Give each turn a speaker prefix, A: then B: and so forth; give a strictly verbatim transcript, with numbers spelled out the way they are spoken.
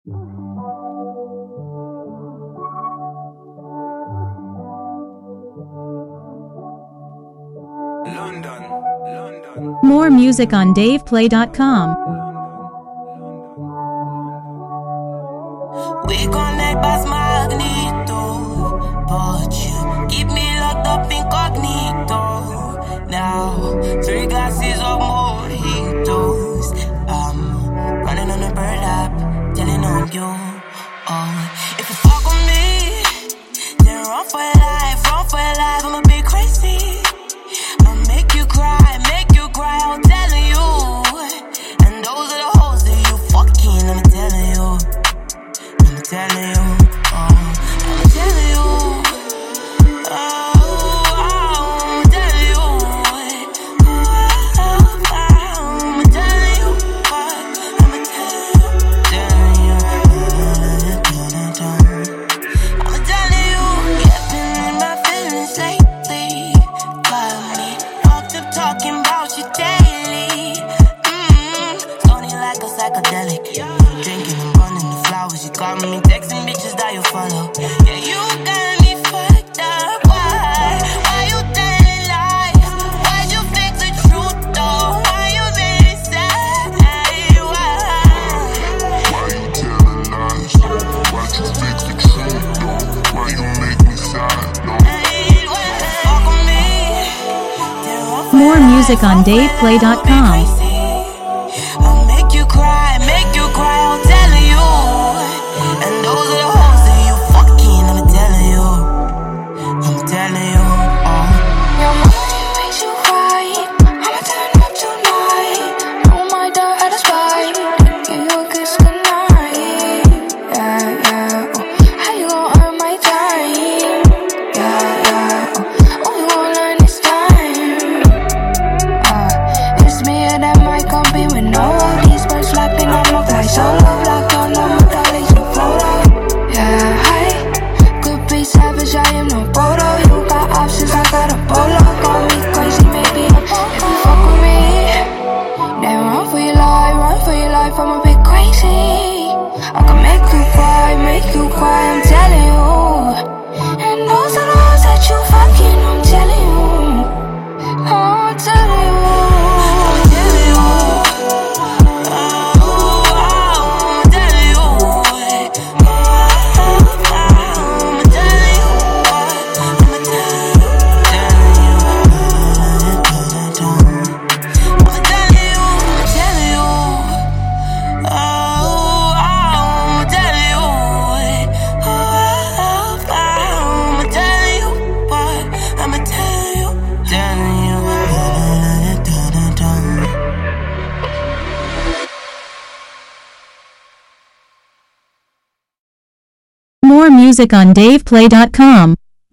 A: London, London.
B: More music on dave play dot com.
C: We connect past magneto, but you keep me locked up incognito. Now, three glasses of mojitos. I'm running on a bird app, telling on you. Oh, if you fuck with me, then run for your life, run for your life. I'm a bit crazy. I'll make you cry, make you cry. I'm telling you. And those are the hoes that you fucking. I'm telling you. I'm telling you, oh, I'm telling you, oh, I'm telling you, oh, I'm telling you, I'm telling you, I'm telling you, you've been in my feelings lately, got me walked up talking about you daily, mm-hmm, Tony like a psychedelic, drinking and burning the flowers, you got me texting bitches that you follow. Yeah, you got me fucked up. Why? Why you telling lies? Why'd you fix the truth though? Why you really sad? Why?
D: Why you telling lies? Why'd you fix the truth though? Why you make me sad though?
C: Hey, why? Fuck with me.
B: More music on dave play dot com.
C: I'll make you cry, make you cry, I'm telling you. And those are the hoes that you fucking, I'm telling you. I'm telling you, oh.
E: Your money makes you cry. I'ma turn up tonight. Oh my God, I just fight. Give you a kiss goodnight. Yeah, yeah, oh. How you gon' earn my time? Yeah, yeah, oh. Oh, you gon' learn this time. Uh, it's me and that mic compete with no of these birds locking on my fly solo block on all my colleagues no photo. Yeah, hi, could be savage, I am no photo. You got options, I got a polo. Call me crazy, maybe I'm if you fuck with me, then run for your life, run for your life. I'm a bit crazy. I can make you cry, make you cry. I'm telling you, and those are the hoes that you fucking. I'm telling you, I'm telling you.
B: More music on dave play dot com.